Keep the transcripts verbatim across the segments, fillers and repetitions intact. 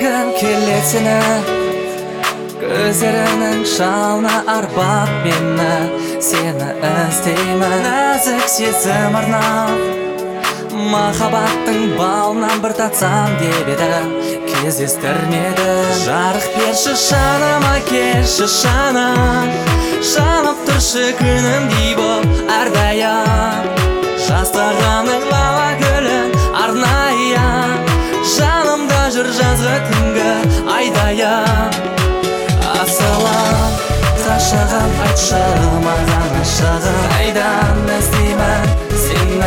көргім келеді сені, көздерінің жалына арбап мені. Сені іздеймін нәзік сезім арнап, махаббаттың балынан бір татсам деп едім, кездестірмеді. Жарық берші жаныма, келші жаным, жанып тұршы күнімдей боп әрдайым. Жастағанның лала гүлін арнайым, жанымда жүр жазғы түнгі айдайым. Асылым, ғашығым, айтшы маған ашығым, қайдан іздеймін сені.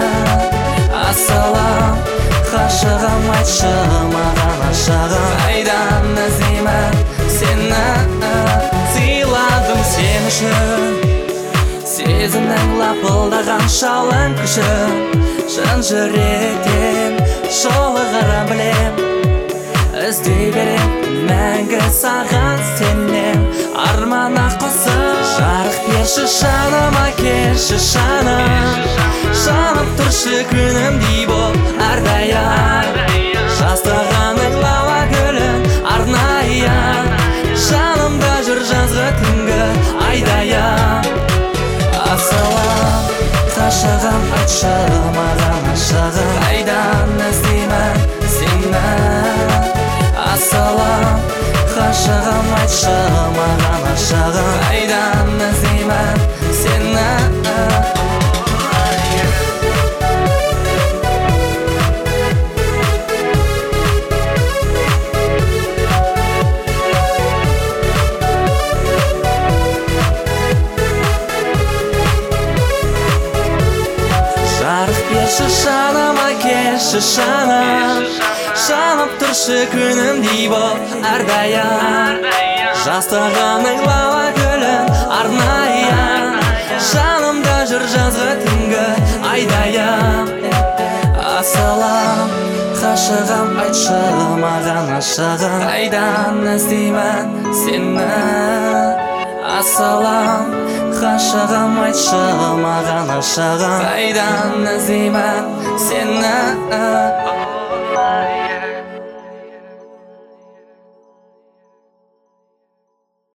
Асылым, ғашығым, айтшы маған ашығым, қайдан іздеймін сені. Сыйладым сен үшін сезімнің лапылдаған жалын күшін, шын жүректен жолығарым білем. Іздей берем мәңгі саған сенем, армана қосып. Жарық берші жаныма, келші жаным, жанып тұршы күнімдей боп әрдайым. Жастағанның лала гүлін арнайым, жанымда жүр жазғы түнгі айдайым. Асылым, ғашығым, айтшы маған ашығым, қайдан іздеймін сені. Асылым, ғашығым, айтшы маған ашығым, қайдан іздеймін сені. Жарық берші жаныма, келші жаным, жанып тұршы күнімдей боп әрдайым. Жастағанның лала гүлін арнайым, жанымда жүр жазғы түнгі айдайым. Асылым, ғашығым, айтшы маған ашығым, қайдан іздеймін сені. Асылым, ғашығым, айтшы маған ашығым, қайдан іздеймін сені.